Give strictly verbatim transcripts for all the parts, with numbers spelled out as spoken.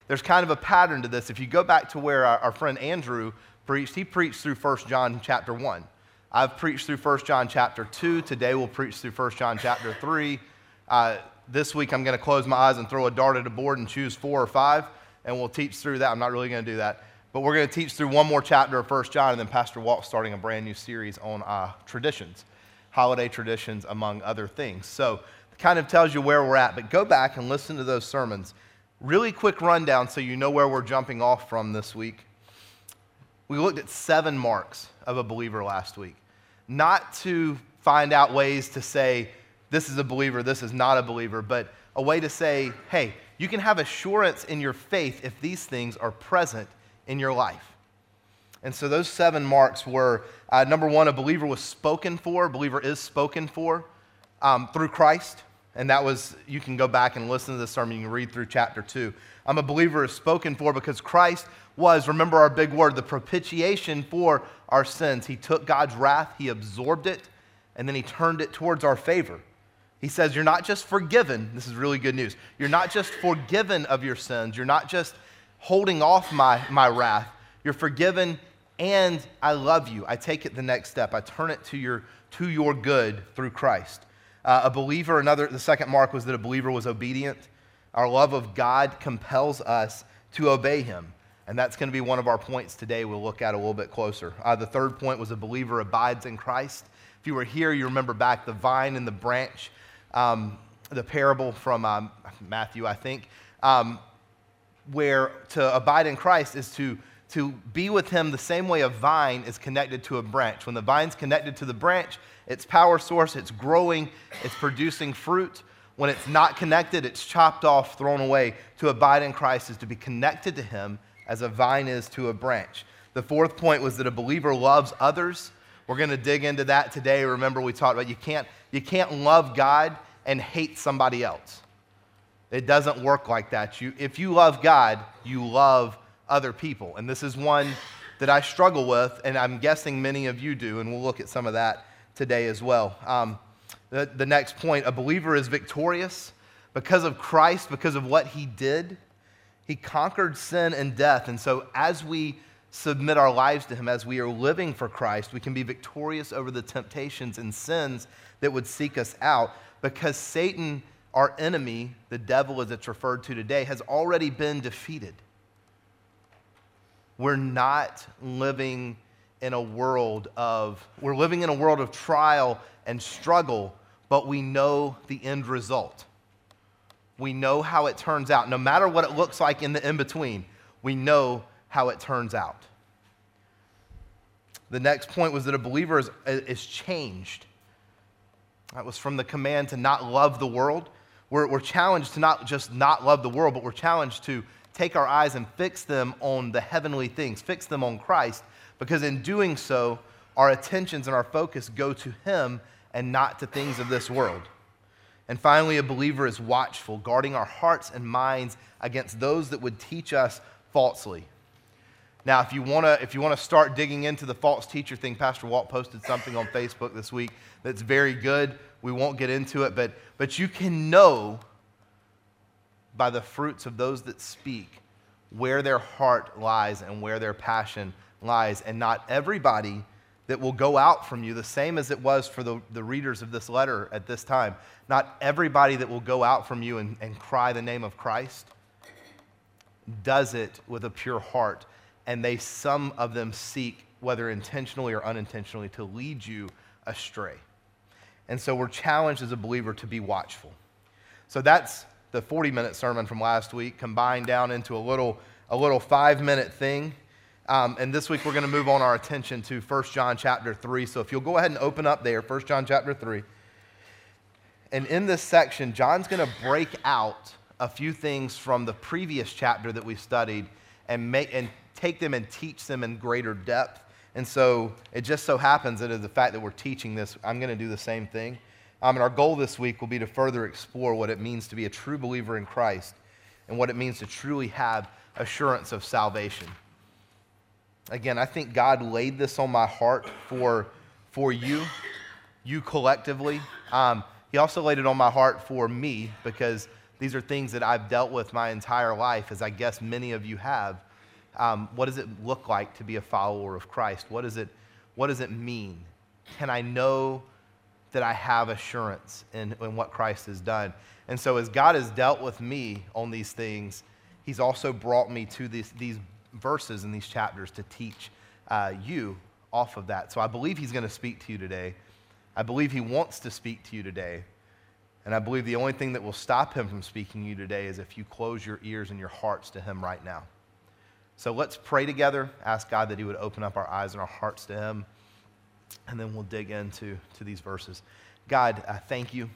there's kind of a pattern to this. If you go back to where our, our friend Andrew preached, he preached through First John chapter one. I've preached through First John chapter two. Today we'll preach through First John chapter three. Uh, this week I'm going to close my eyes and throw a dart at a board and choose four or five, and we'll teach through that. I'm not really going to do that. But we're going to teach through one more chapter of First John, and then Pastor Walt's starting a brand new series on uh, traditions, holiday traditions, among other things. So it kind of tells you where we're at. But go back and listen to those sermons. Really quick rundown so you know where we're jumping off from this week. We looked at seven marks of a believer last week. Not to find out ways to say, this is a believer, this is not a believer, but a way to say, hey, you can have assurance in your faith if these things are present in your life. And so those seven marks were, uh, number one, a believer was spoken for, a believer is spoken for um, through Christ. And that was, you can go back and listen to this sermon, you can read through chapter two. I'm a believer is spoken for because Christ was, remember our big word, the propitiation for our sins. He took God's wrath, he absorbed it, and then he turned it towards our favor. He says, you're not just forgiven, this is really good news, you're not just forgiven of your sins, you're not just holding off my, my wrath, you're forgiven and I love you. I take it the next step, I turn it to your, to your good through Christ. Uh, a believer, another, the second mark was that a believer was obedient. Our love of God compels us to obey him. And that's going to be one of our points today we'll look at a little bit closer. Uh, the third point was a believer abides in Christ. If you were here, you remember back the vine and the branch, um, the parable from um, Matthew, I think, um, where to abide in Christ is to, to be with him the same way a vine is connected to a branch. When the vine's connected to the branch, its power source, it's growing, it's producing fruit. When it's not connected, it's chopped off, thrown away. To abide in Christ is to be connected to him as a vine is to a branch. The fourth point was that a believer loves others. We're going to dig into that today. Remember, we talked about you can't, you can't love God and hate somebody else. It doesn't work like that. You, if you love God, you love other people. And this is one that I struggle with, and I'm guessing many of you do, and we'll look at some of that today as well. Um, the, the next point, a believer is victorious because of Christ, because of what he did. He conquered sin and death, and so as we submit our lives to him, as we are living for Christ, we can be victorious over the temptations and sins that would seek us out, because Satan, our enemy, the devil as it's referred to today, has already been defeated. We're not living in a world of, we're living in a world of trial and struggle, but we know the end result. We know how it turns out. No matter what it looks like in the in-between, we know how it turns out. The next point was that a believer is, is changed. That was from the command to not love the world. We're, we're challenged to not just not love the world, but we're challenged to take our eyes and fix them on the heavenly things, fix them on Christ, because in doing so, our attentions and our focus go to him and not to things of this world. And finally, a believer is watchful, guarding our hearts and minds against those that would teach us falsely. Now, if you want to if you want to start digging into the false teacher thing, Pastor Walt posted something on Facebook this week that's very good. We won't get into it, but, but you can know by the fruits of those that speak where their heart lies and where their passion lies. And not everybody that will go out from you, the same as it was for the, the readers of this letter at this time, not everybody that will go out from you and, and cry the name of Christ does it with a pure heart. And they, some of them seek, whether intentionally or unintentionally, to lead you astray. And so we're challenged as a believer to be watchful. So that's the forty-minute sermon from last week combined down into a little, a little five-minute thing. Um, and this week we're going to move on our attention to First John chapter three. So if you'll go ahead and open up there, First John chapter three. And in this section, John's going to break out a few things from the previous chapter that we studied and make and take them and teach them in greater depth. And so it just so happens that as the fact that we're teaching this, I'm going to do the same thing. Um, and our goal this week will be to further explore what it means to be a true believer in Christ and what it means to truly have assurance of salvation. Again, I think God laid this on my heart for, for you, you collectively. Um, he also laid it on my heart for me because These are things that I've dealt with my entire life, as I guess many of you have. Um, what does it look like to be a follower of Christ? What does it, what does it mean? Can I know that I have assurance in, in what Christ has done? And so as God has dealt with me on these things, he's also brought me to these, these verses in these chapters to teach uh, you off of that. So I believe he's going to speak to you today. I believe he wants to speak to you today. And I believe the only thing that will stop him from speaking to you today is if you close your ears and your hearts to him right now. So let's pray together, ask God that he would open up our eyes and our hearts to him, and then we'll dig into to these verses. God, I thank you.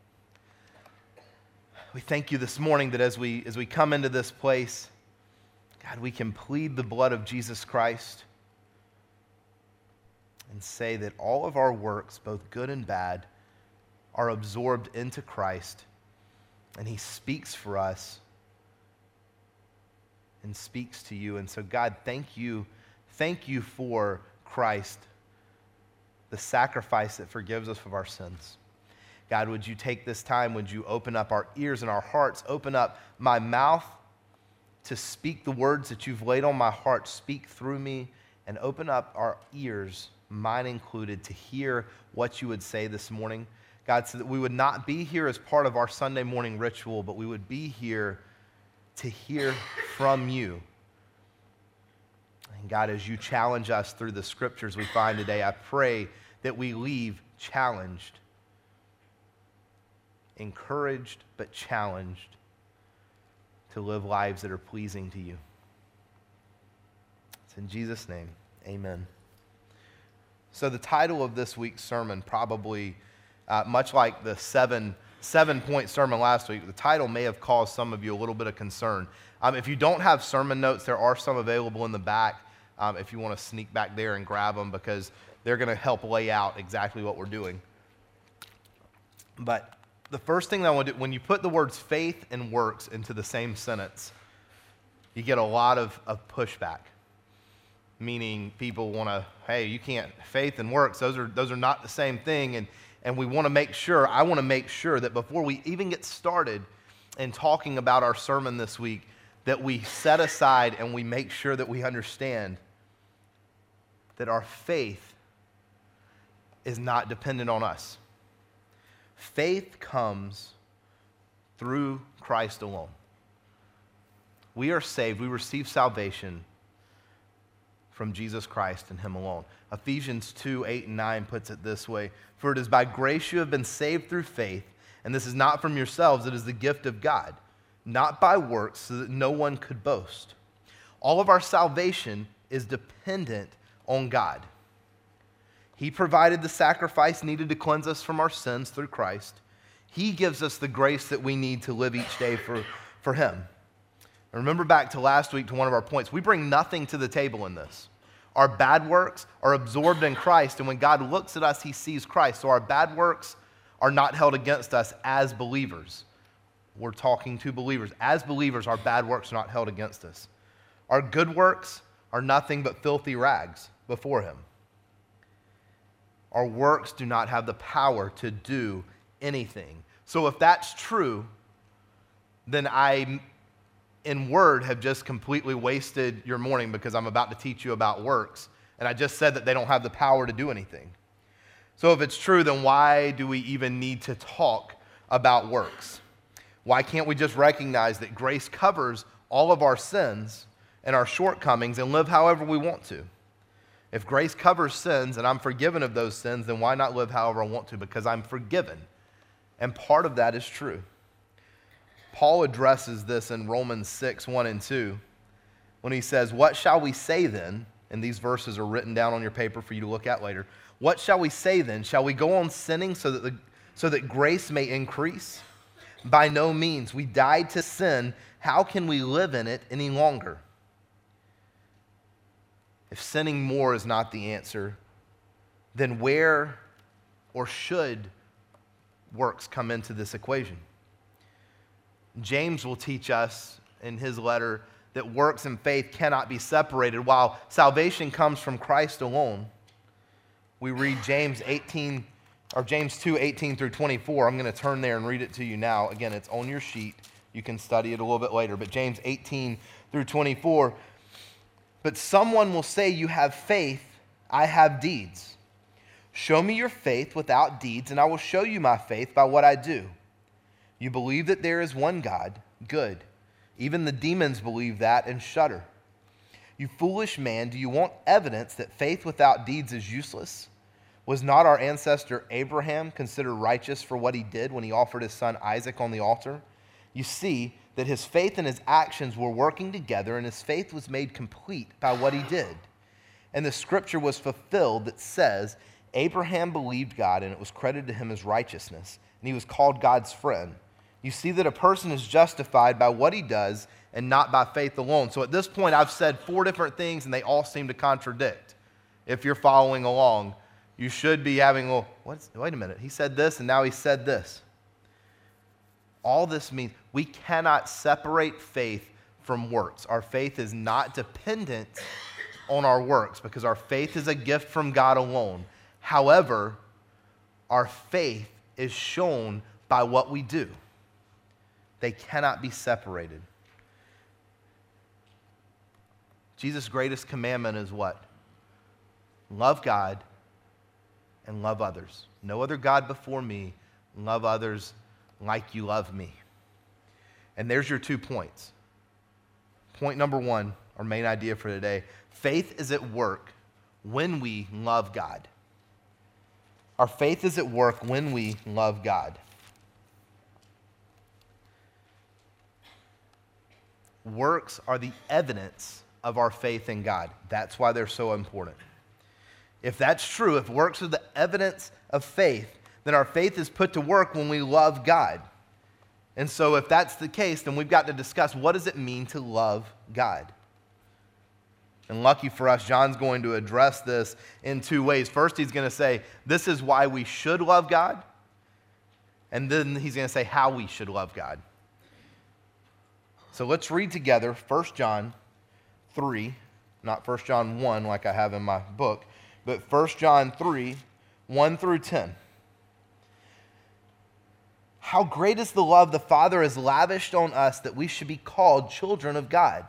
We thank you this morning that as we, as we come into this place, God, we can plead the blood of Jesus Christ and say that all of our works, both good and bad, are absorbed into Christ, and he speaks for us and speaks to you. And so, God, thank you. Thank you for Christ, the sacrifice that forgives us of our sins. God, would you take this time, would you open up our ears and our hearts, open up my mouth to speak the words that you've laid on my heart, speak through me, and open up our ears, mine included, to hear what you would say this morning. God, so that we would not be here as part of our Sunday morning ritual, but we would be here to hear from you. And God, as you challenge us through the scriptures we find today, I pray that we leave challenged, encouraged, but challenged to live lives that are pleasing to you. It's in Jesus' name, amen. So the title of this week's sermon probably, uh, much like the seven, seven-point sermon last week, the title may have caused some of you a little bit of concern. Um, if you don't have sermon notes, there are some available in the back um, if you want to sneak back there and grab them, because they're going to help lay out exactly what we're doing. But the first thing that I want to do, when you put the words faith and works into the same sentence, you get a lot of, of pushback. Meaning people want to, hey, you can't, faith and works, those are those are not the same thing. And, and we want to make sure, I want to make sure that before we even get started in talking about our sermon this week, that we set aside and we make sure that we understand that our faith is not dependent on us. Faith comes through Christ alone. We are saved, we receive salvation from Jesus Christ and him alone. Ephesians two, eight and nine puts it this way: for it is by grace you have been saved through faith, and this is not from yourselves, it is the gift of God, not by works, so that no one could boast. All of our salvation is dependent on God. He provided the sacrifice needed to cleanse us from our sins through Christ. He gives us the grace that we need to live each day for, for him. Remember back to last week, to one of our points, we bring nothing to the table in this. Our bad works are absorbed in Christ, and when God looks at us, he sees Christ. So our bad works are not held against us as believers. We're talking to believers. As believers, our bad works are not held against us. Our good works are nothing but filthy rags before him. Our works do not have the power to do anything. So if that's true, then I, in word, have just completely wasted your morning, because I'm about to teach you about works, and I just said that they don't have the power to do anything. So if it's true, then why do we even need to talk about works? Why can't we just recognize that grace covers all of our sins and our shortcomings and live however we want to? If grace covers sins and I'm forgiven of those sins, then why not live however I want to? Because I'm forgiven. And part of that is true. Paul addresses this in Romans six, one and two, when he says, what shall we say then? And these verses are written down on your paper for you to look at later. What shall we say then? Shall we go on sinning so that, the, so that grace may increase? By no means. We died to sin. How can we live in it any longer? If sinning more is not the answer, then where or should works come into this equation? James will teach us in his letter that works and faith cannot be separated. While salvation comes from Christ alone, we read James eighteen or James two, eighteen through twenty-four. I'm going to turn there and read it to you now. Again, it's on your sheet. You can study it a little bit later. But James eighteen through twenty-four, but someone will say, you have faith, I have deeds. Show me your faith without deeds, and I will show you my faith by what I do. You believe that there is one God, good. Even the demons believe that and shudder. You foolish man, do you want evidence that faith without deeds is useless? Was not our ancestor Abraham considered righteous for what he did when he offered his son Isaac on the altar? You see that his faith and his actions were working together, and his faith was made complete by what he did. And the scripture was fulfilled that says, Abraham believed God, and it was credited to him as righteousness, and he was called God's friend. You see that a person is justified by what he does and not by faith alone. So at this point, I've said four different things, and they all seem to contradict. If you're following along, you should be having, well, what's, wait a minute, he said this, and now he said this. All this means we cannot separate faith from works. Our faith is not dependent on our works because our faith is a gift from God alone. However, our faith is shown by what we do. They cannot be separated. Jesus' greatest commandment is what? Love God and love others. No other God before me. Love others like you love me. And there's your two points. Point number one, our main idea for today, faith is at work when we love God. Our faith is at work when we love God. Works are the evidence of our faith in God. That's why they're so important. If that's true, if works are the evidence of faith, then our faith is put to work when we love God. And so if that's the case, then we've got to discuss, what does it mean to love God? And lucky for us, John's going to address this in two ways. First, he's going to say, this is why we should love God. And then he's going to say how we should love God. So let's read together First John three, not First John one like I have in my book, but First John three, one through ten. How great is the love the Father has lavished on us that we should be called children of God.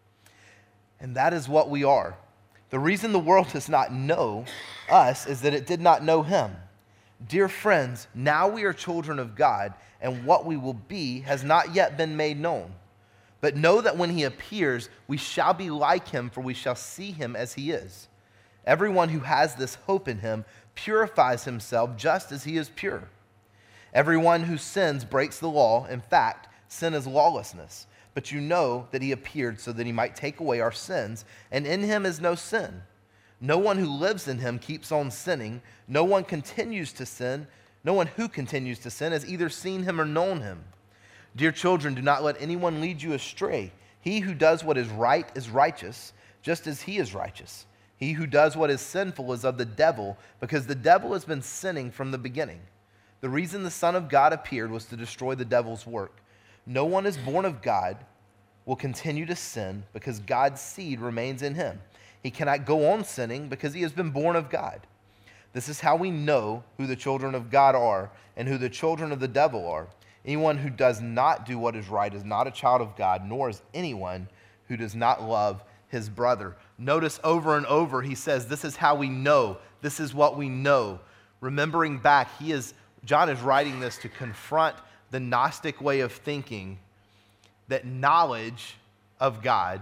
And that is what we are. The reason the world does not know us is that it did not know him. Dear friends, now we are children of God, and what we will be has not yet been made known. But know that when he appears, we shall be like him, for we shall see him as he is. Everyone who has this hope in him purifies himself just as he is pure. Everyone who sins breaks the law. In fact, sin is lawlessness. But you know that he appeared so that he might take away our sins, and in him is no sin. No one who lives in him keeps on sinning. No one continues to sin. No one who continues to sin has either seen him or known him. Dear children, do not let anyone lead you astray. He who does what is right is righteous, just as he is righteous. He who does what is sinful is of the devil, because the devil has been sinning from the beginning. The reason the Son of God appeared was to destroy the devil's work. No one is born of God will continue to sin because God's seed remains in him. He cannot go on sinning because he has been born of God. This is how we know who the children of God are and who the children of the devil are. Anyone who does not do what is right is not a child of God, nor is anyone who does not love his brother. Notice over and over he says, this is how we know. This is what we know. Remembering back, he is John is writing this to confront the Gnostic way of thinking that knowledge of God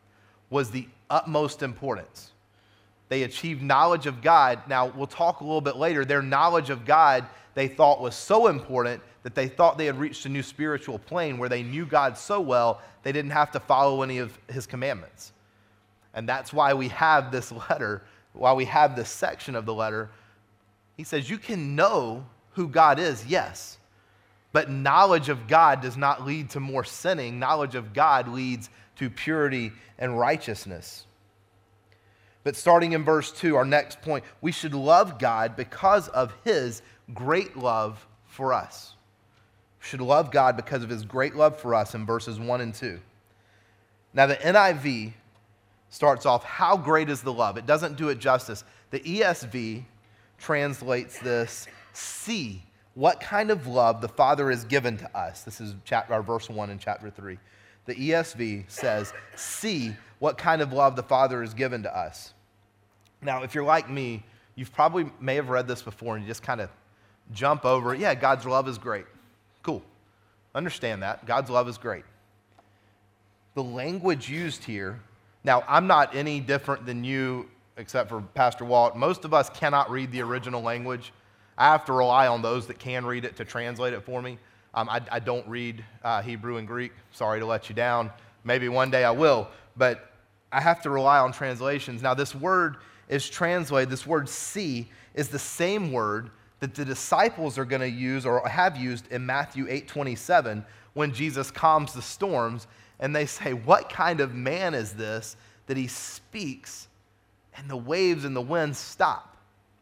was the utmost importance. They achieved knowledge of God. Now, we'll talk a little bit later. Their knowledge of God they thought was so important that they thought they had reached a new spiritual plane where they knew God so well they didn't have to follow any of his commandments. And that's why we have this letter, why we have this section of the letter. He says, you can know who God is, yes, but knowledge of God does not lead to more sinning. Knowledge of God leads to purity and righteousness. But starting in verse two, our next point, we should love God because of his great love for us. We should love God because of his great love for us in verses one and two. Now the N I V starts off, how great is the love? It doesn't do it justice. The E S V translates this, see what kind of love the Father has given to us. This is chapter, our verse one in chapter three. The E S V says, see what kind of love the Father has given to us. Now, if you're like me, you've probably may have read this before and you just kind of jump over it. Yeah, God's love is great. Cool. Understand that. God's love is great. The language used here, now I'm not any different than you except for Pastor Walt. Most of us cannot read the original language. I have to rely on those that can read it to translate it for me. Um, I, I don't read uh, Hebrew and Greek. Sorry to let you down. Maybe one day I will, but I have to rely on translations. Now, this word is translated, this word see is the same word that the disciples are going to use or have used in Matthew eight twenty-seven when Jesus calms the storms, and they say, what kind of man is this that he speaks and the waves and the winds stop?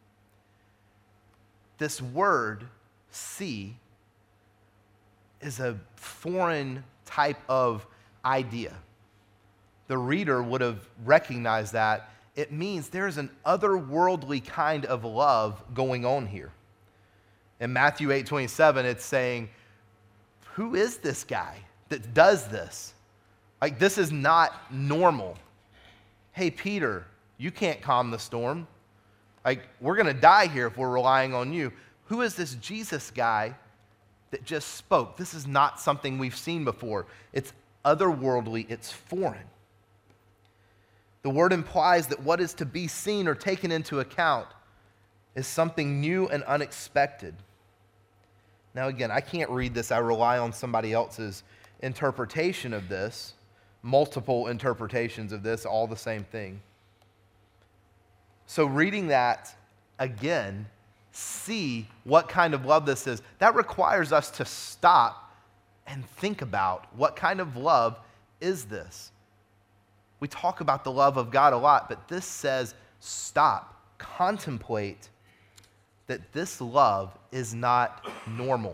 This word, see, is a foreign type of idea. The reader would have recognized that. It means there's an otherworldly kind of love going on here. In Matthew eight twenty-seven, it's saying, who is this guy that does this? Like, this is not normal. Hey, Peter, you can't calm the storm. Like, we're going to die here if we're relying on you. Who is this Jesus guy that just spoke? This is not something we've seen before. It's otherworldly, it's foreign. The word implies that what is to be seen or taken into account is something new and unexpected. Now, again, I can't read this. I rely on somebody else's interpretation of this, multiple interpretations of this, all the same thing. So reading that again, see what kind of love this is. That requires us to stop and think about what kind of love is this. We talk about the love of God a lot, but this says stop, contemplate that this love is not normal.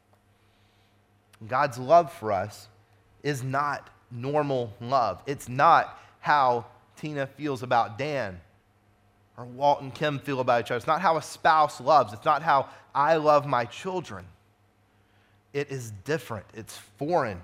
God's love for us is not normal love. It's not how Tina feels about Dan or Walt and Kim feel about each other. It's not how a spouse loves. It's not how I love my children. It is different. It's foreign.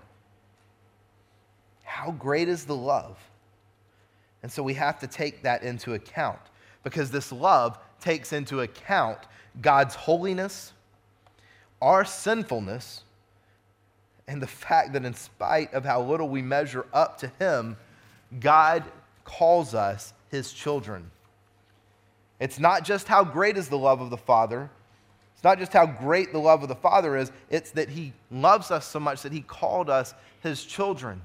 How great is the love? And so we have to take that into account, because this love takes into account God's holiness, our sinfulness, and the fact that in spite of how little we measure up to Him, God calls us His children. It's not just how great is the love of the Father. It's not just how great the love of the Father is. It's that He loves us so much that He called us His children.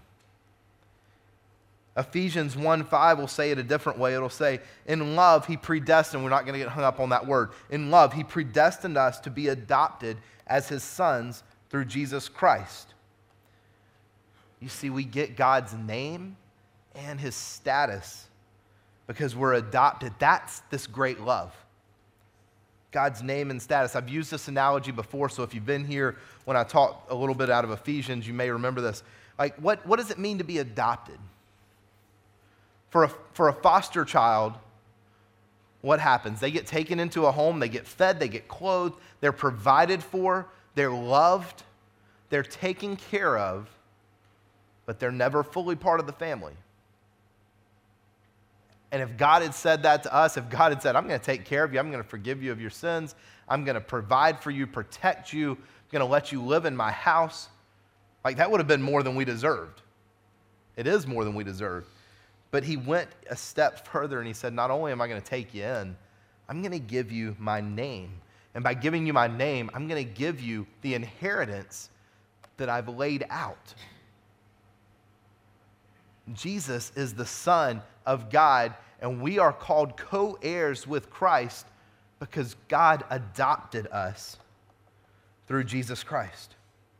Ephesians one five will say it a different way. It'll say, in love, He predestined. We're not going to get hung up on that word. In love, He predestined us to be adopted as His sons through Jesus Christ. You see, we get God's name and His status because we're adopted. That's this great love. God's name and status. I've used this analogy before, so if you've been here when I talked a little bit out of Ephesians, you may remember this. Like, what, what does it mean to be adopted? For a, for a foster child, what happens? They get taken into a home, they get fed, they get clothed, they're provided for, they're loved, they're taken care of, but they're never fully part of the family. And if God had said that to us, if God had said, I'm going to take care of you, I'm going to forgive you of your sins, I'm going to provide for you, protect you, I'm going to let you live in my house, like that would have been more than we deserved. It is more than we deserved. But He went a step further and He said, not only am I going to take you in, I'm going to give you my name. And by giving you my name, I'm going to give you the inheritance that I've laid out. Jesus is the Son of God, and we are called co-heirs with Christ because God adopted us through Jesus Christ.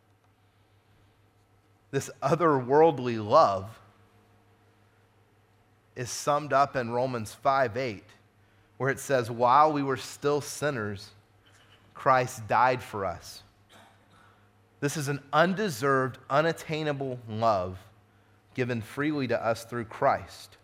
This otherworldly love is summed up in Romans five eight, where it says, while we were still sinners, Christ died for us. This is an undeserved, unattainable love given freely to us through Christ.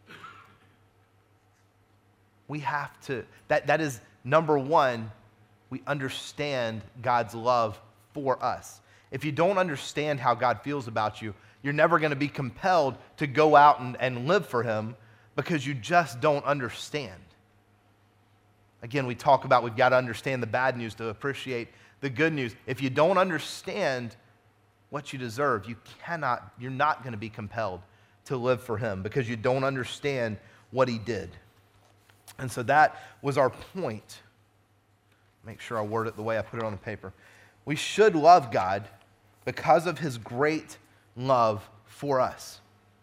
We have to, that, that is number one, we understand God's love for us. If you don't understand how God feels about you, you're never going to be compelled to go out and, and live for him because you just don't understand. Again, we talk about we've got to understand the bad news to appreciate the good news. If you don't understand what you deserve, you cannot, you're not going to be compelled to live for him because you don't understand what he did. And so that was our point. Make sure I word it the way I put it on the paper. We should love God because of his great love for us.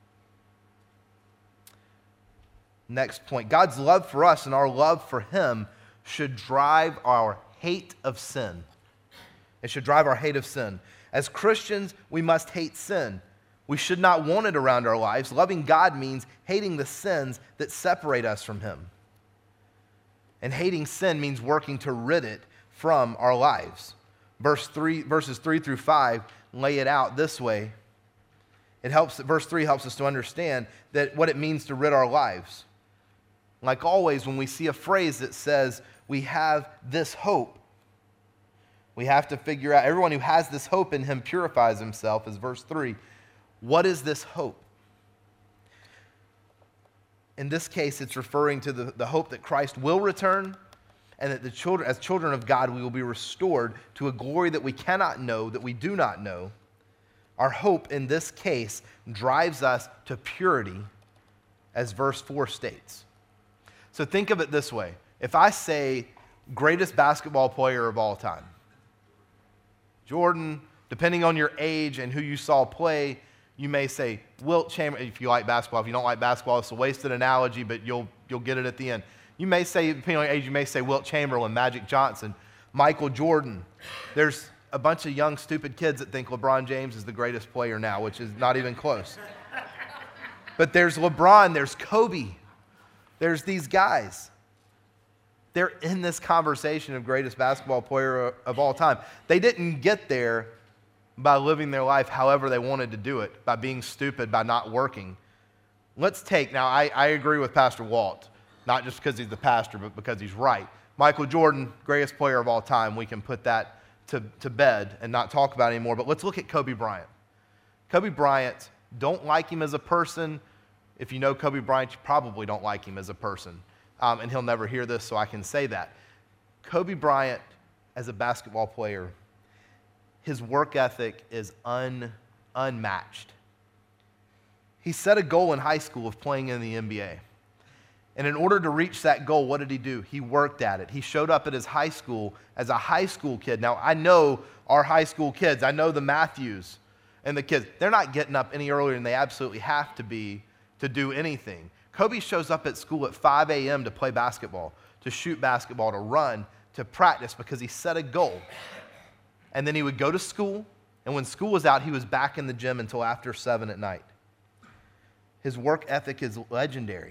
Next point, God's love for us and our love for him should drive our hate of sin. It should drive our hate of sin. As Christians, we must hate sin. We should not want it around our lives. Loving God means hating the sins that separate us from him. And hating sin means working to rid it from our lives. Verse three, verses three through five lay it out this way. It helps, verse three helps us to understand that what it means to rid our lives. Like always, when we see a phrase that says, we have this hope, we have to figure out, everyone who has this hope in him purifies himself, is verse three. What is this hope? In this case, it's referring to the, the hope that Christ will return and that the children, as children of God, we will be restored to a glory that we cannot know, that we do not know. Our hope in this case drives us to purity, as verse four states. So think of it this way. If I say greatest basketball player of all time, Jordan, depending on your age and who you saw play, you may say Wilt Chamberlain. If you like basketball, if you don't like basketball, it's a wasted analogy, but you'll you'll get it at the end. You may say, depending on your age, you may say Wilt Chamberlain, Magic Johnson, Michael Jordan. There's a bunch of young, stupid kids that think LeBron James is the greatest player now, which is not even close. But there's LeBron, there's Kobe, there's these guys. They're in this conversation of greatest basketball player of all time. They didn't get there by living their life however they wanted to do it, by being stupid, by not working. Let's take, now I, I agree with Pastor Walt, not just because he's the pastor, but because he's right. Michael Jordan, greatest player of all time. We can put that to, to bed and not talk about it anymore, but let's look at Kobe Bryant. Kobe Bryant, don't like him as a person. If you know Kobe Bryant, you probably don't like him as a person. Um, and he'll never hear this, so I can say that. Kobe Bryant, as a basketball player, his work ethic is un, unmatched. He set a goal in high school of playing in the N B A. And in order to reach that goal, what did he do? He worked at it. He showed up at his high school as a high school kid. Now, I know our high school kids. I know the Matthews and the kids. They're not getting up any earlier than they absolutely have to be to do anything. Kobe shows up at school at five a.m. to play basketball, to shoot basketball, to run, to practice because he set a goal. And then he would go to school, and when school was out, he was back in the gym until after seven at night. His work ethic is legendary.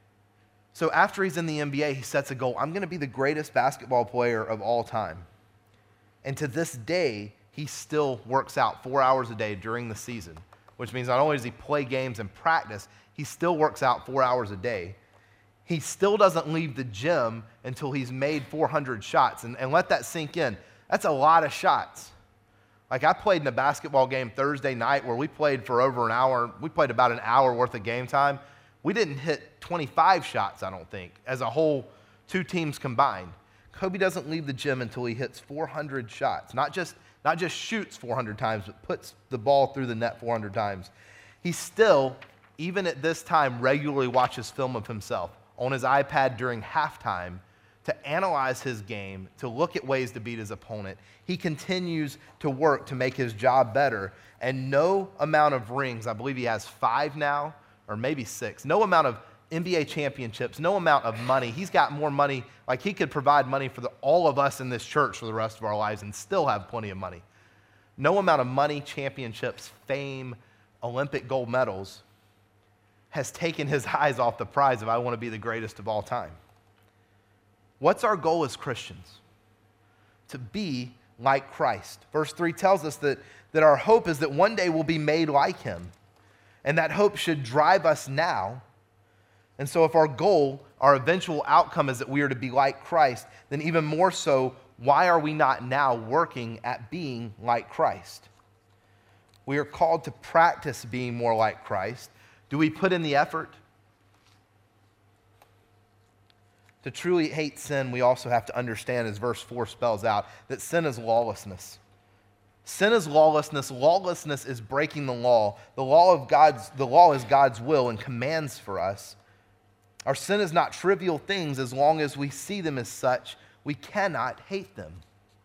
So after he's in the N B A, he sets a goal. I'm going to be the greatest basketball player of all time. And to this day, he still works out four hours a day during the season, which means not only does he play games and practice, he still works out four hours a day. He still doesn't leave the gym until he's made four hundred shots. And, and let that sink in. That's a lot of shots. Like I played in a basketball game Thursday night where we played for over an hour. We played about an hour worth of game time. We didn't hit twenty-five shots, I don't think, as a whole, two teams combined. Kobe doesn't leave the gym until he hits four hundred shots. Not just, not just shoots four hundred times, but puts the ball through the net four hundred times. He still, even at this time, regularly watches film of himself on his iPad during halftime to analyze his game, to look at ways to beat his opponent. He continues to work to make his job better. And no amount of rings, I believe he has five now, or maybe six, no amount of N B A championships, no amount of money. He's got more money, like he could provide money for the, all of us in this church for the rest of our lives and still have plenty of money. No amount of money, championships, fame, Olympic gold medals has taken his eyes off the prize of I want to be the greatest of all time. What's our goal as Christians? To be like Christ. Verse three tells us that, that our hope is that one day we'll be made like him. And that hope should drive us now. And so if our goal, our eventual outcome is that we are to be like Christ, then even more so, why are we not now working at being like Christ? We are called to practice being more like Christ. Do we put in the effort? To truly hate sin, we also have to understand, as verse four spells out, that sin is lawlessness. Sin is lawlessness. Lawlessness is breaking the law. The law of God's, the law is God's will and commands for us. Our sin is not trivial things. As long as we see them as such, we cannot hate them.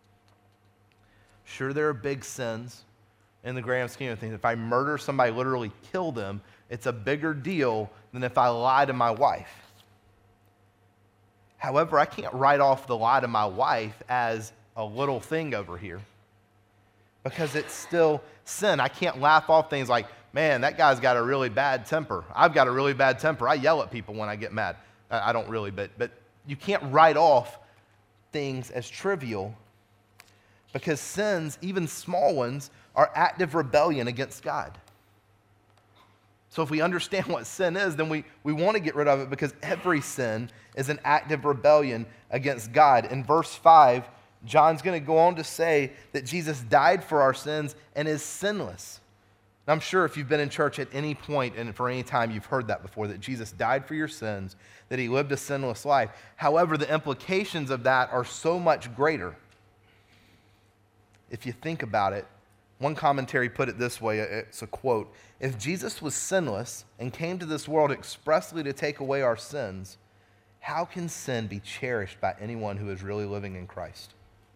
Sure, there are big sins in the grand scheme of things. If I murder somebody, literally kill them, it's a bigger deal than if I lie to my wife. However, I can't write off the lie to my wife as a little thing over here because it's still sin. I can't laugh off things like, man, that guy's got a really bad temper. I've got a really bad temper. I yell at people when I get mad. I don't really, but, but you can't write off things as trivial because sins, even small ones, are active rebellion against God. So if we understand what sin is, then we, we want to get rid of it because every sin is an active rebellion against God. In verse five, John's going to go on to say that Jesus died for our sins and is sinless. And I'm sure if you've been in church at any point and for any time, you've heard that before, that Jesus died for your sins, that he lived a sinless life. However, the implications of that are so much greater. If you think about it, one commentary put it this way, it's a quote, "If Jesus was sinless and came to this world expressly to take away our sins, how can sin be cherished by anyone who is really living in Christ?"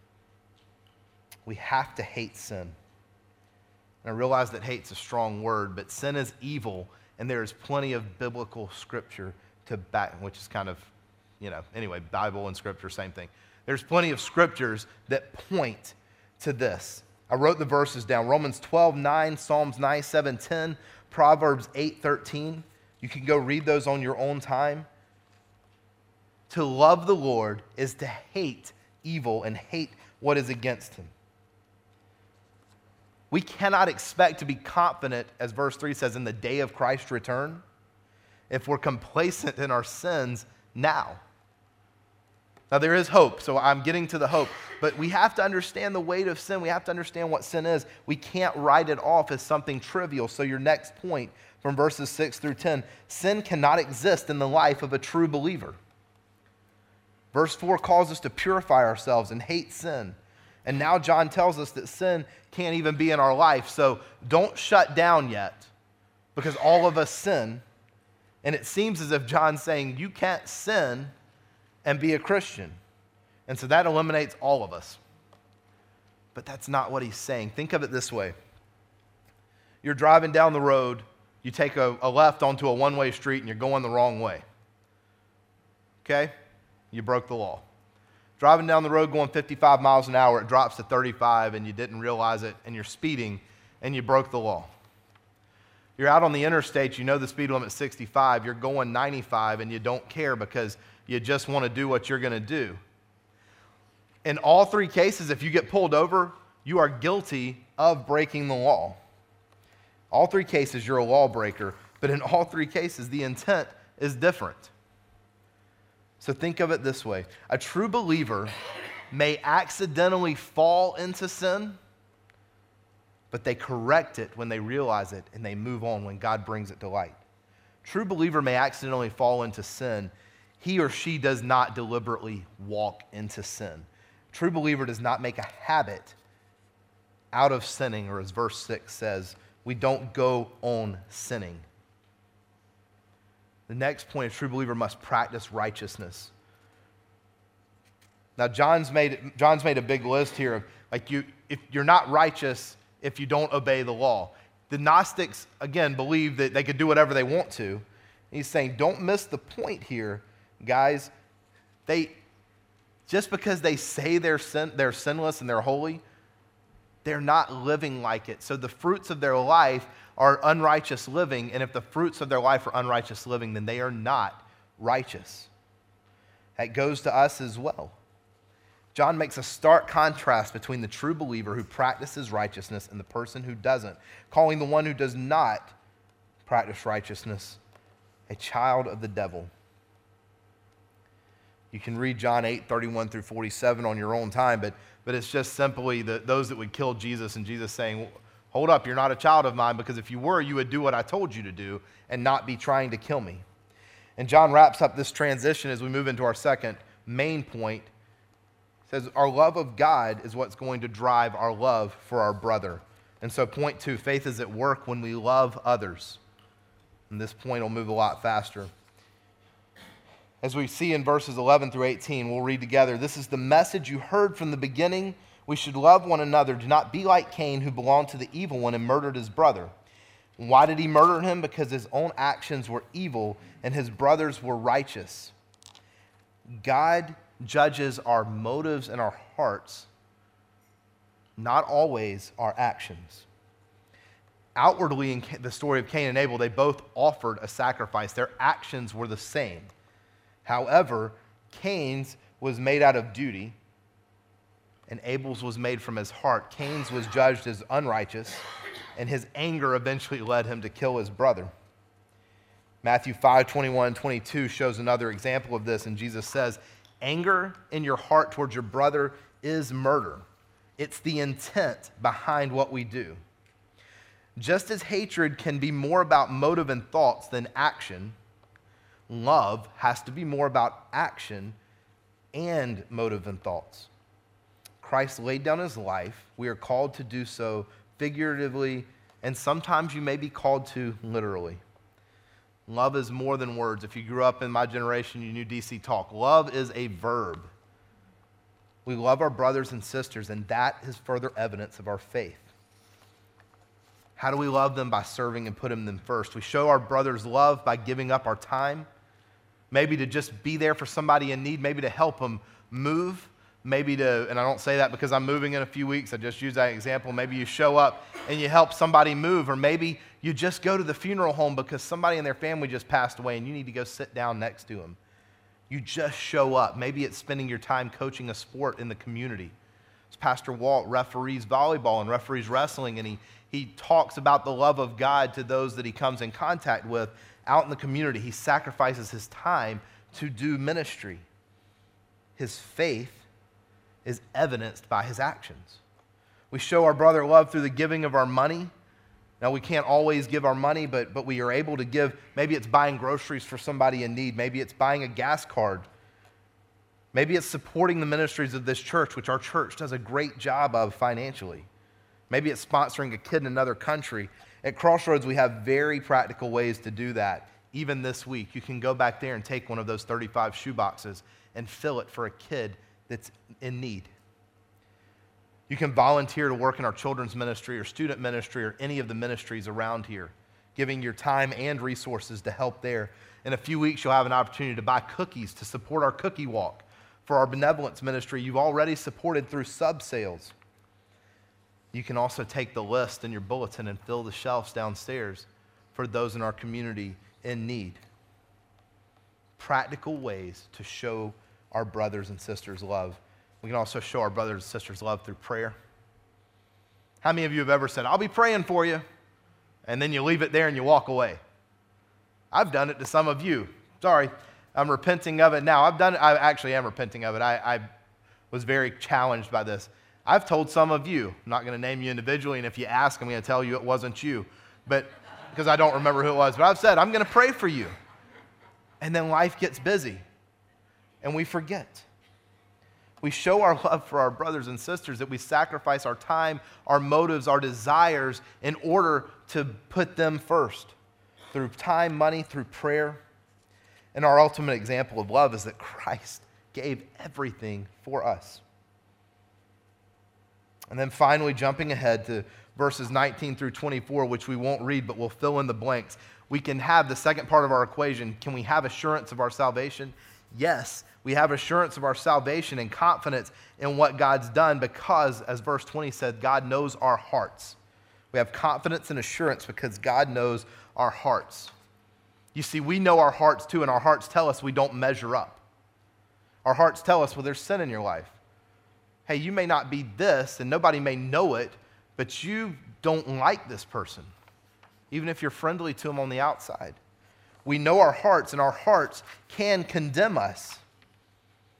We have to hate sin. And I realize that hate's a strong word, but sin is evil, and there is plenty of biblical scripture to back, which is kind of, you know, anyway, Bible and scripture, same thing. There's plenty of scriptures that point to this. I wrote the verses down. Romans twelve nine, Psalms ninety-seven ten, Proverbs eight thirteen. You can go read those on your own time. To love the Lord is to hate evil and hate what is against him. We cannot expect to be confident, as verse three says, in the day of Christ's return if we're complacent in our sins now. Now, there is hope, so I'm getting to the hope. But we have to understand the weight of sin. We have to understand what sin is. We can't write it off as something trivial. So your next point from verses six through ten, sin cannot exist in the life of a true believer. Verse four calls us to purify ourselves and hate sin. And now John tells us that sin can't even be in our life. So don't shut down yet, because all of us sin. And it seems as if John's saying you can't sin and be a Christian. And so that eliminates all of us. But that's not what he's saying. Think of it this way. You're driving down the road, you take a, a left onto a one-way street and you're going the wrong way. Okay? You broke the law. Driving down the road going fifty-five miles an hour, it drops to thirty-five and you didn't realize it and you're speeding and you broke the law. You're out on the interstate, you know the speed limit's sixty-five, you're going ninety-five and you don't care because you just want to do what you're going to do. In all three cases, if you get pulled over, you are guilty of breaking the law. All three cases, you're a lawbreaker, but in all three cases, the intent is different. So think of it this way. A true believer may accidentally fall into sin, but they correct it when they realize it and they move on when God brings it to light. True believer may accidentally fall into sin. He or she does not deliberately walk into sin. True believer does not make a habit out of sinning, or as verse six says, we don't go on sinning. The next point, a true believer must practice righteousness. Now, John's made, John's made a big list here of, like, you, if you're not righteous if you don't obey the law. The Gnostics, again, believe that they could do whatever they want to. He's saying, don't miss the point here, guys. They, just because they say they're, sin, they're sinless and they're holy, they're not living like it. So the fruits of their life are unrighteous living, and if the fruits of their life are unrighteous living, then they are not righteous. That goes to us as well. John makes a stark contrast between the true believer who practices righteousness and the person who doesn't, calling the one who does not practice righteousness a child of the devil. You can read John eight, thirty-one through forty-seven on your own time, but, but it's just simply the, those that would kill Jesus and Jesus saying, hold up, you're not a child of mine, because if you were, you would do what I told you to do and not be trying to kill me. And John wraps up this transition as we move into our second main point. He says, our love of God is what's going to drive our love for our brother. And so point two, faith is at work when we love others. And this point will move a lot faster. As we see in verses eleven through eighteen, we'll read together, this is the message you heard from the beginning. We should love one another. Do not be like Cain, who belonged to the evil one and murdered his brother. Why did he murder him? Because his own actions were evil and his brothers were righteous. God judges our motives and our hearts, not always our actions. Outwardly, in the story of Cain and Abel, they both offered a sacrifice. Their actions were the same. However, Cain's was made out of duty, and Abel's was made from his heart. Cain's was judged as unrighteous, and his anger eventually led him to kill his brother. Matthew five, twenty-one and twenty-two shows another example of this, and Jesus says, anger in your heart towards your brother is murder. It's the intent behind what we do. Just as hatred can be more about motive and thoughts than action, love has to be more about action and motive and thoughts. Christ laid down his life. We are called to do so figuratively, and sometimes you may be called to literally. Love is more than words. If you grew up in my generation, you knew D C Talk. Love is a verb. We love our brothers and sisters, and that is further evidence of our faith. How do we love them? By serving and putting them first. We show our brothers love by giving up our time, maybe to just be there for somebody in need, maybe to help them move, maybe to, and I don't say that because I'm moving in a few weeks, I just use that example, maybe you show up and you help somebody move, or maybe you just go to the funeral home because somebody in their family just passed away and you need to go sit down next to them. You just show up. Maybe it's spending your time coaching a sport in the community. As Pastor Walt referees volleyball and referees wrestling, and he, he talks about the love of God to those that he comes in contact with out in the community. He sacrifices his time to do ministry. His faith is evidenced by his actions. We show our brother love through the giving of our money. Now, we can't always give our money, but, but we are able to give. Maybe it's buying groceries for somebody in need. Maybe it's buying a gas card. Maybe it's supporting the ministries of this church, which our church does a great job of financially. Maybe it's sponsoring a kid in another country. At Crossroads, we have very practical ways to do that. Even this week, you can go back there and take one of those thirty-five shoe boxes and fill it for a kid that's in need. You can volunteer to work in our children's ministry or student ministry or any of the ministries around here, giving your time and resources to help there. In a few weeks, you'll have an opportunity to buy cookies to support our cookie walk. For our benevolence ministry, you've already supported through sub-sales. You can also take the list in your bulletin and fill the shelves downstairs for those in our community in need. Practical ways to show our brothers and sisters love. We can also show our brothers and sisters love through prayer. How many of you have ever said, I'll be praying for you, and then you leave it there and you walk away? I've done it to some of you. Sorry, I'm repenting of it now. I've done it. I actually am repenting of it. I, I was very challenged by this. I've told some of you, I'm not going to name you individually, and if you ask, I'm going to tell you it wasn't you, but because I don't remember who it was. But I've said, I'm going to pray for you. And then life gets busy, and we forget. We show our love for our brothers and sisters, that we sacrifice our time, our motives, our desires in order to put them first through time, money, through prayer. And our ultimate example of love is that Christ gave everything for us. And then finally, jumping ahead to verses nineteen through twenty-four, which we won't read, but we'll fill in the blanks. We can have the second part of our equation. Can we have assurance of our salvation? Yes, we have assurance of our salvation and confidence in what God's done because, as verse twenty said, God knows our hearts. We have confidence and assurance because God knows our hearts. You see, we know our hearts too, and our hearts tell us we don't measure up. Our hearts tell us, well, there's sin in your life. Hey, you may not be this, and nobody may know it, but you don't like this person, even if you're friendly to them on the outside. We know our hearts, and our hearts can condemn us.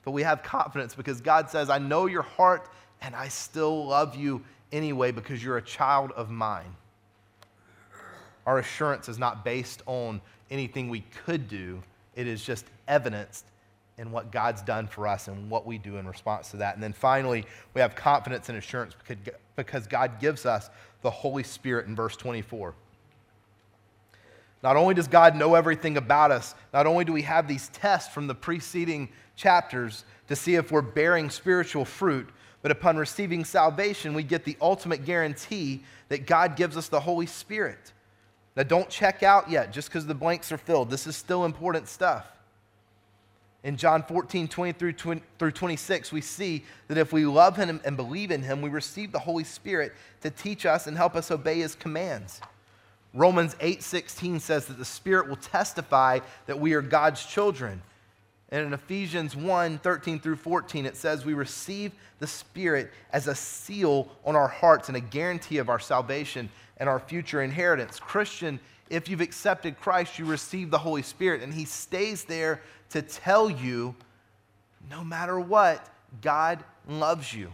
but we have confidence because God says, I know your heart and I still love you anyway because you're a child of mine. Our assurance is not based on anything we could do. It is just evidenced in what God's done for us and what we do in response to that. And then finally, we have confidence and assurance because God gives us the Holy Spirit in verse twenty-four. Not only does God know everything about us, not only do we have these tests from the preceding chapters to see if we're bearing spiritual fruit, but upon receiving salvation, we get the ultimate guarantee that God gives us the Holy Spirit. Now, don't check out yet just because the blanks are filled. This is still important stuff. In John fourteen, twenty through twenty-six, we see that if we love him and believe in him, we receive the Holy Spirit to teach us and help us obey his commands. Romans eight sixteen says that the Spirit will testify that we are God's children. And in Ephesians one, thirteen through fourteen, it says we receive the Spirit as a seal on our hearts and a guarantee of our salvation and our future inheritance. Christian, if you've accepted Christ, you receive the Holy Spirit, and he stays there to tell you, no matter what, God loves you.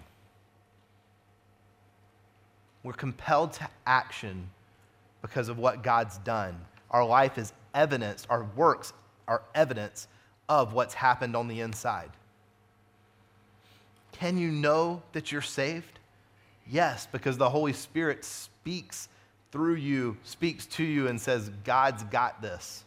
We're compelled to action because of what God's done. Our life is evidence, our works are evidence of what's happened on the inside. Can you know that you're saved? Yes, because the Holy Spirit speaks through you, speaks to you and says, God's got this.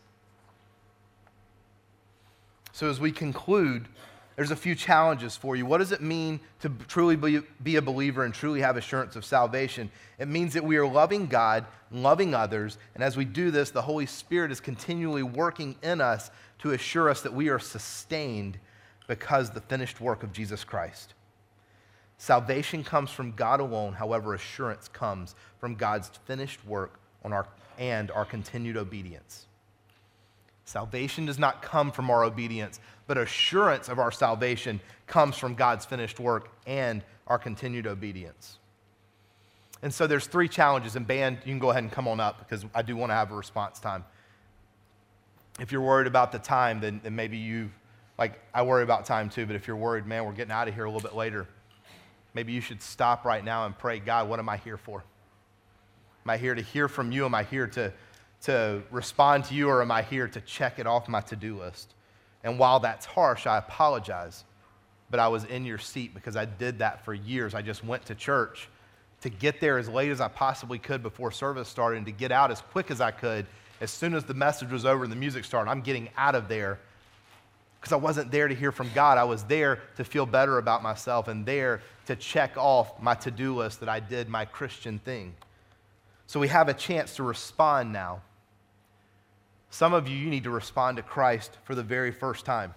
So as we conclude, there's a few challenges for you. What does it mean to truly be, be a believer and truly have assurance of salvation? It means that we are loving God, loving others, and as we do this, the Holy Spirit is continually working in us to assure us that we are sustained because of the finished work of Jesus Christ. Salvation comes from God alone, however, assurance comes from God's finished work on our, and our continued obedience. Salvation does not come from our obedience, but assurance of our salvation comes from God's finished work and our continued obedience. And so there's three challenges, and band, you can go ahead and come on up because I do want to have a response time. If you're worried about the time, then, then maybe you, like I worry about time too, but if you're worried, man, we're getting out of here a little bit later, maybe you should stop right now and pray, God, what am I here for? Am I here to hear from you? Am I here to, to respond to you, or am I here to check it off my to-do list? And while that's harsh, I apologize, but I was in your seat because I did that for years. I just went to church to get there as late as I possibly could before service started and to get out as quick as I could. As soon as the message was over and the music started, I'm getting out of there because I wasn't there to hear from God. I was there to feel better about myself and there to check off my to-do list that I did my Christian thing. So we have a chance to respond now. Some of you, you need to respond to Christ for the very first time.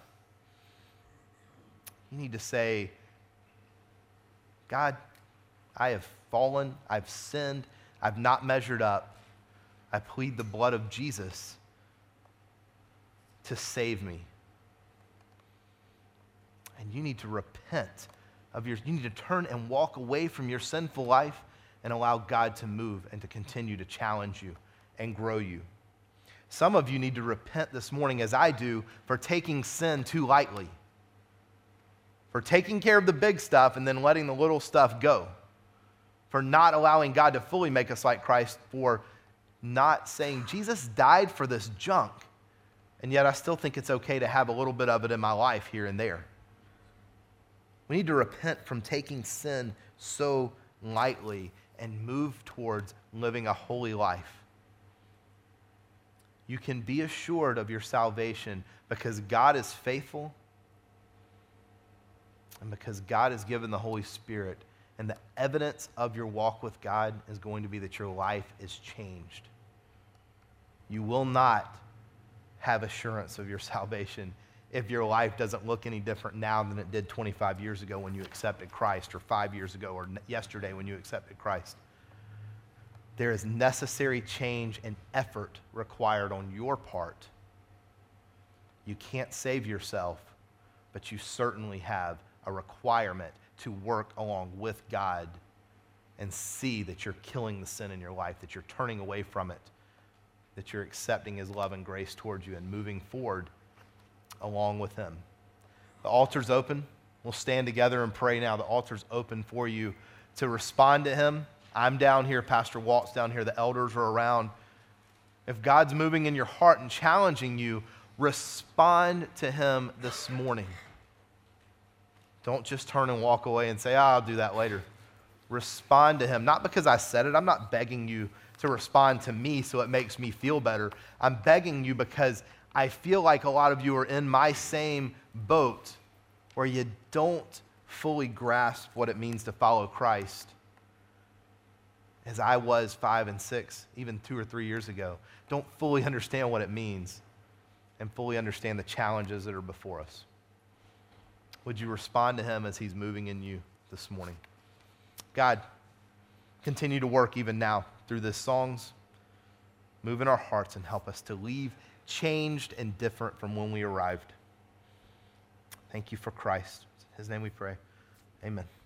You need to say, God, I have fallen, I've sinned, I've not measured up. I plead the blood of Jesus to save me. And you need to repent of your, you need to turn and walk away from your sinful life and allow God to move and to continue to challenge you and grow you. Some of you need to repent this morning, as I do, for taking sin too lightly, for taking care of the big stuff and then letting the little stuff go, for not allowing God to fully make us like Christ, for not saying, Jesus died for this junk, and yet I still think it's okay to have a little bit of it in my life here and there. We need to repent from taking sin so lightly and move towards living a holy life. You can be assured of your salvation because God is faithful and because God has given the Holy Spirit, and the evidence of your walk with God is going to be that your life is changed. You will not have assurance of your salvation if your life doesn't look any different now than it did twenty-five years ago when you accepted Christ, or five years ago, or yesterday when you accepted Christ. There is necessary change and effort required on your part. You can't save yourself, but you certainly have a requirement to work along with God and see that you're killing the sin in your life, that you're turning away from it, that you're accepting his love and grace towards you and moving forward along with him. The altar's open. We'll stand together and pray now. The altar's open for you to respond to him. I'm down here. Pastor Walt's down here. The elders are around. If God's moving in your heart and challenging you, respond to him this morning. Don't just turn and walk away and say, oh, I'll do that later. Respond to him. Not because I said it. I'm not begging you to respond to me so it makes me feel better. I'm begging you because I feel like a lot of you are in my same boat where you don't fully grasp what it means to follow Christ as I was five and six, even two or three years ago. Don't fully understand what it means and fully understand the challenges that are before us. Would you respond to him as he's moving in you this morning? God, continue to work even now through these songs. Move in our hearts and help us to leave changed and different from when we arrived. Thank you for Christ. In his name we pray. Amen.